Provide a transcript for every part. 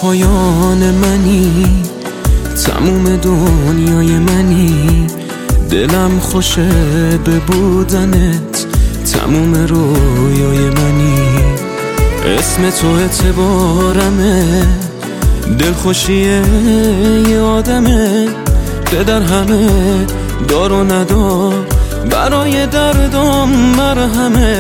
پایان منی، تموم دنیای منی، دلم خوشه به بودنت، تموم رویای منی. اسم تو اعتبارمه، دلخوشی یه آدمه که در همه دار و ندار برای دردم مرهمه.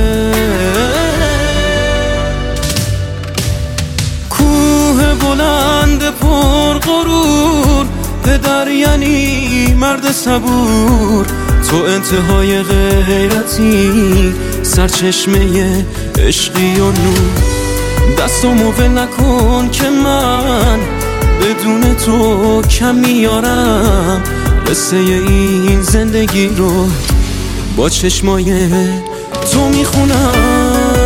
کوه بلند پر غرور، پدر یعنی مرد صبور، تو انتهای غیرتی، سرچشمه عشقی و نور. دستمو ول نکن که من بدون تو کم میارم، قصه این زندگی رو با چشمای تو میخونم.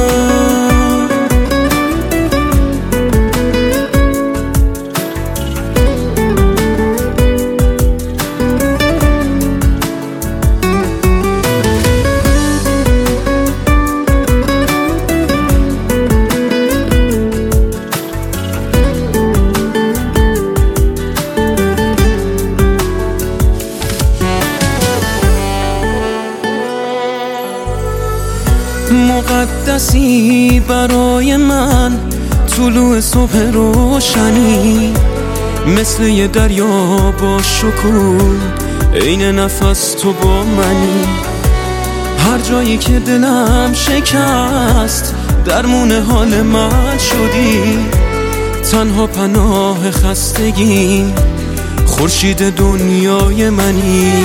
مقدسی برای من طلوع صبح روشنی، مثل یه دریا با شکوه، عین نفس تو با منی. هر جایی که دلم شکست، درمون حال من شدی، تنها پناه خستگی، خورشید دنیای منی.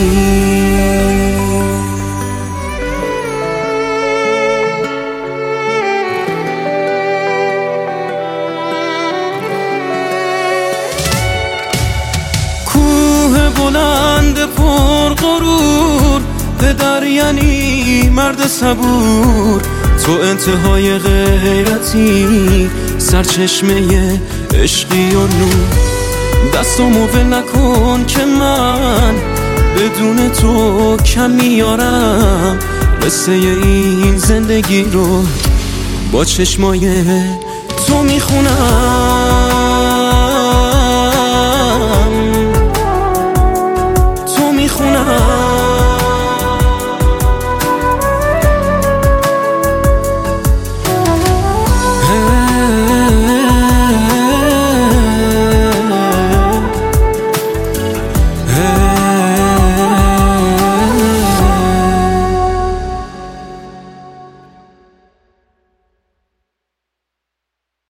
بلند پر غرور، پدر یعنی مرد صبور، تو انتهای غیرتی، سرچشمه عشقی و نور. دستمو ول نکن که من بدون تو کم میارم، قصه این زندگی رو با چشمای تو میخونم.